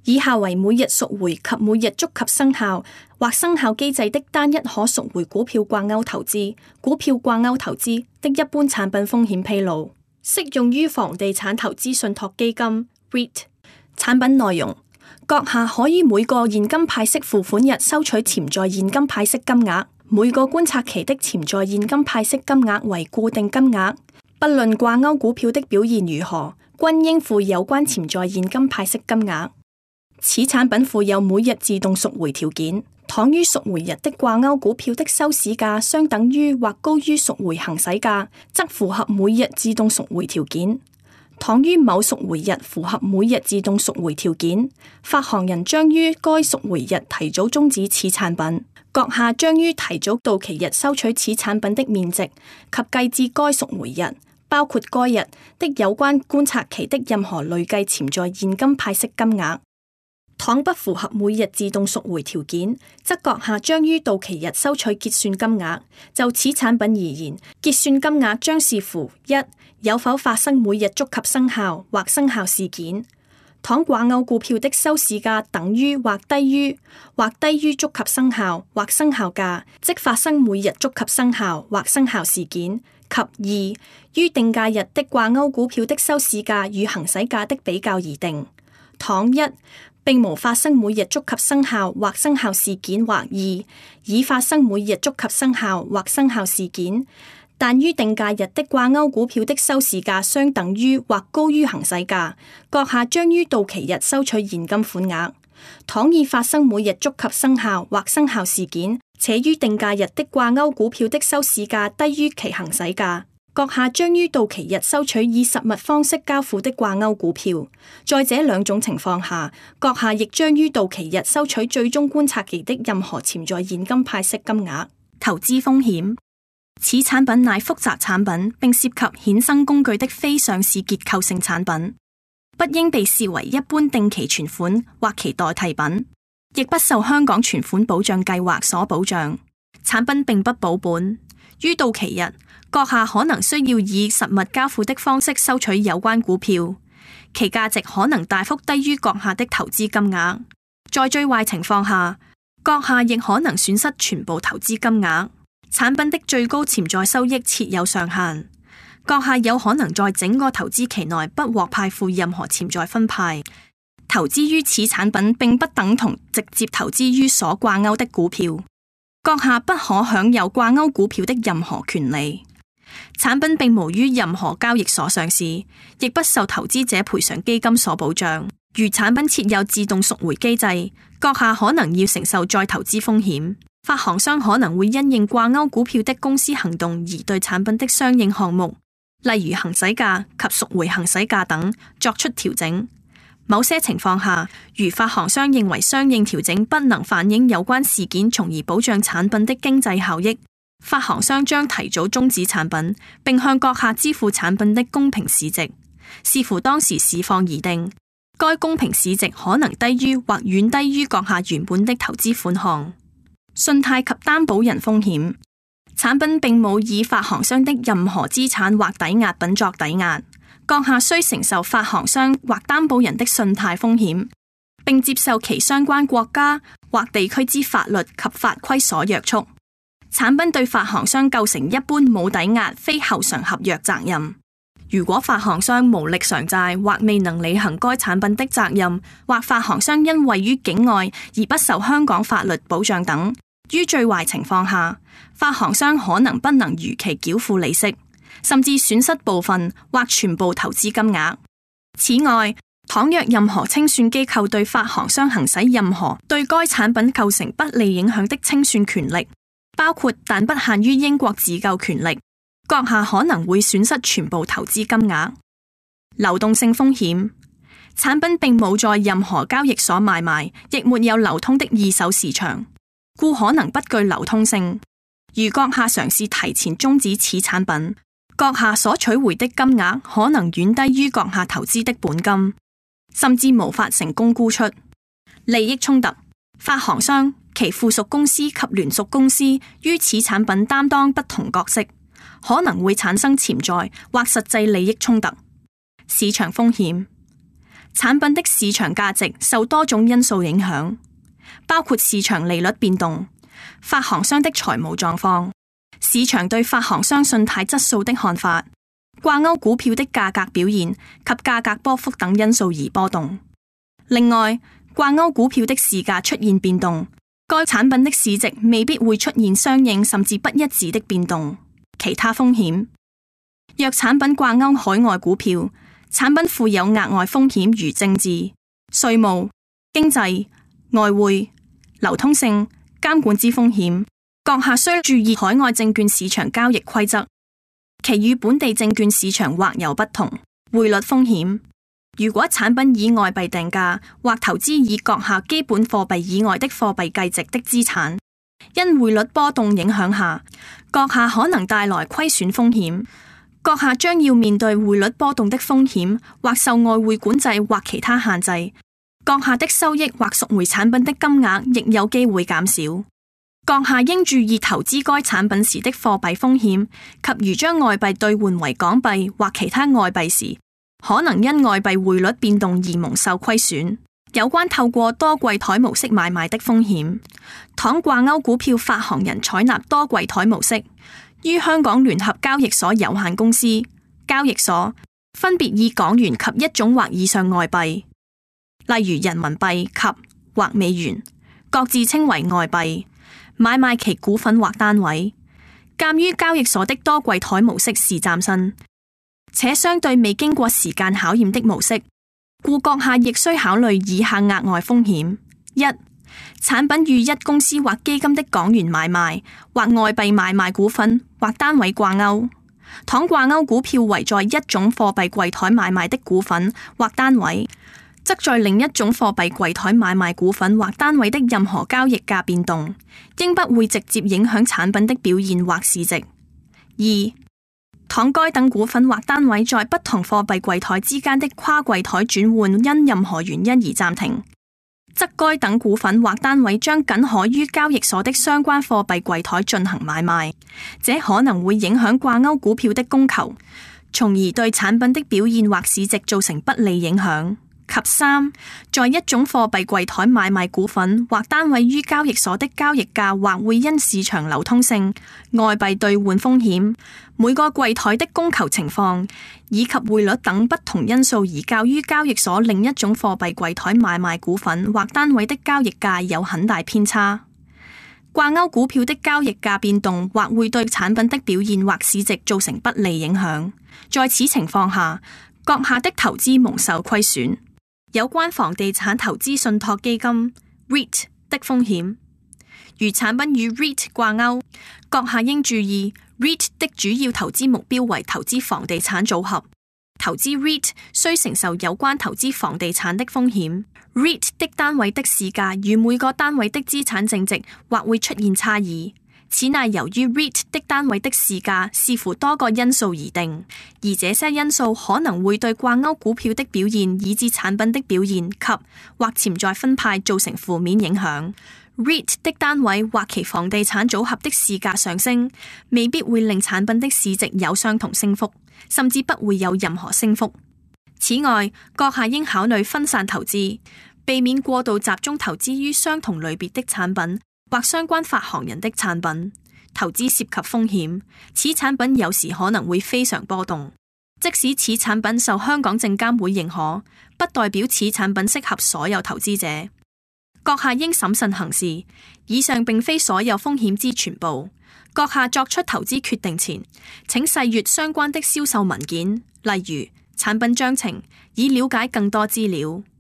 以下為每日贖回及每日觸及生效或生效機制的單一可贖回股票掛鈎投資、股票掛鈎投資的一般產品風險披露，適用於房地產投資信託基金 REIT。產品內容：閣下可以每個現金派息付款日收取潛在現金派息金額，每個觀察期的潛在現金派息金額為固定金額，不論掛鈎股票的表現如何，均應付有關潛在現金派息金額。此產品附有每日自動贖回條件，倘於贖回日的掛鈎股票的收市價相等於或高於贖回行使價，則符合每日自動贖回條件；倘於某贖回日符合每日自動贖回條件，發行人將於該贖回日提早終止此產品。閣下將於提早到期日收取此產品的面值及計至該贖回日，包括該日的有關觀察期的任何累計潛在現金派息金額。倘不符合每日自動贖回條件，則閣下將於到期日收取結算金額。就此產品而言，結算金額將視乎一有否發生每日觸及生效或生效事件。倘掛鈎股票的收市價等於或低於觸及生效或生效價，即發生每日觸及生效或生效事件。及二於定價日的掛鈎股票的收市價與行使價的比較而定。倘一並無發生每日觸及生效或生效事件，或二已發生每日觸及生效或生效事件，但於定價日的掛鈎股票的收市價相等於或高於行使價，閣下將於到期日收取現金款額。倘已發生每日觸及生效或生效事件，且於定價日的掛鈎股票的收市價低於其行使價，閣下將於到期日收取以實物方式交付的掛鈎股票。在這兩種情況下，閣下亦將於到期日收取最終觀察期的任何潛在現金派息金額。投資風險：此產品乃複雜產品，並涉及衍生工具的非上市結構性產品，不應被視為一般定期存款或其代替品，亦不受香港存款保障計劃所保障。產品並不保本，於到期日，閣下可能需要以實物交付的方式收取有關股票，其價值可能大幅低於閣下的投資金額。在最壞情況下，閣下亦可能損失全部投資金額。產品的最高潛在收益設有上限，閣下有可能在整個投資期內不獲派付任何潛在分派。投資於此產品並不等同直接投資於所掛鈎的股票，閣下不可享有掛鈎股票的任何權利。產品並無於任何交易所上市，亦不受投資者賠償基金所保障。如產品設有自動贖回機制，閣下可能要承受再投資風險。發行商可能會因應掛鈎股票的公司行動而對產品的相應項目，例如行使價及贖回行使價等作出調整。某些情況下，如發行商認為相應調整不能反映有關事件，從而保障產品的經濟效益，發行商將提早終止產品，並向閣下支付產品的公平市值，視乎當時市況而定。該公平市值可能低於或遠低於閣下原本的投資款項。信貸及擔保人風險：產品並冇以發行商的任何資產或抵押品作抵押，閣下需承受發行商或擔保人的信貸風險，並接受其相關國家或地區之法律及法規所約束。產品對發行商構成一般冇抵押非後償合約責任。如果發行商無力償債或未能履行該產品的責任，或發行商因位於境外而不受香港法律保障等，於最壞情況下，發行商可能不能如期繳付利息，甚至損失部分或全部投資金額。此外，倘若任何清算機構對發行商行使任何對該產品構成不利影響的清算權力，包括但不限於英國自救權力，閣下可能會損失全部投資金額。流動性風險：產品並冇在任何交易所買賣，亦沒有流通的二手市場，故可能不具流通性。如閣下嘗試提前終止此產品，閣下所取回的金額可能遠低於閣下投資的本金，甚至無法成功沽出。利益衝突：發行商、其附屬公司及聯屬公司於此產品擔當不同角色，可能會產生潛在或實際利益衝突。市場風險： 產品的市場價值受多種因素影響，包括市場利率變動、發行商的財務狀況、市場對發行商信貸質素的看法、掛鈎股票的價格表現及價格波幅等因素而波動。另外，掛鈎股票的市價出現變動，該產品的市值未必會出現相應甚至不一致的變動。其他風險，若產品掛鈎海外股票，產品附有額外風險如政治、稅務、經濟、外匯、流通性、監管之風險。閣下需注意海外證券市場交易規則，其與本地證券市場或有不同。匯率風險，如果產品以外幣定價或投資以閣下基本貨幣以外的貨幣計值的資產，因匯率波動影響下，閣下可能帶來虧損風險。閣下將要面對匯率波動的風險，或受外匯管制或其他限制。閣下的收益或贖回產品的金額亦有機會減少。閣下應注意投資該產品時的貨幣風險，及如將外幣兌換為港幣或其他外幣時，可能因外幣匯率變動而蒙受虧損。有關透過多櫃台模式買賣的風險，倘掛鈎股票發行人採納多櫃台模式，於香港聯合交易所有限公司交易所分別以港元及一種或以上外幣，例如人民幣及或美元，各自稱為外幣，買賣其股份或單位。鑒於交易所的多櫃台模式是嶄新且相對未經過時間考驗的模式，故閣下亦需考慮以下額外風險：一、產品與一公司或基金的港元買賣或外幣買賣股份或單位掛鈎，倘掛鈎股票為在一種貨幣櫃台買賣的股份或單位，則在另一種貨幣櫃台買賣股份或單位的任何交易價變動，應不會直接影響產品的表現或市值。二、倘該等股份或單位在不同貨幣櫃台之間的跨櫃台轉換因任何原因而暫停，則該等股份或單位將僅可於交易所的相關貨幣櫃台進行買賣，這可能會影響掛鈎股票的供求，從而對產品的表現或市值造成不利影響。及三，在一種貨幣櫃台買賣股份或單位於交易所的交易價或會因市場流通性、外幣兌換風險、每個櫃台的供求情況以及匯率等不同因素而較於交易所另一種貨幣櫃台買賣股份或單位的交易價有很大偏差。掛鈎股票的交易價變動或會對產品的表現或市值造成不利影響，在此情況下，閣下的投資蒙受虧損。有關房地產投資信託基金 REIT 的風險，如產品與 REIT 掛鈎，閣下應注意 REIT 的主要投資目標為投資房地產組合，投資 REIT 需承受有關投資房地產的風險。REIT 的單位的市價與每個單位的資產淨值或會出現差異，此乃由於 REIT 的單位的市價視乎多個因素而定，而這些因素可能會對掛鈎股票的表現以至產品的表現及或潛在分派造成負面影響。REIT 的單位或其房地產組合的市價上升，未必會令產品的市值有相同升幅，甚至不會有任何升幅。此外，閣下應考慮分散投資，避免過度集中投資於相同類別的產品或相關發行人的產品。投資涉及風險，此產品有時可能會非常波動。即使此產品受香港證監會認可，不代表此產品適合所有投資者。閣下應審慎行事。以上並非所有風險之全部。閣下作出投資決定前，請細閱相關的銷售文件，例如產品章程，以了解更多資料。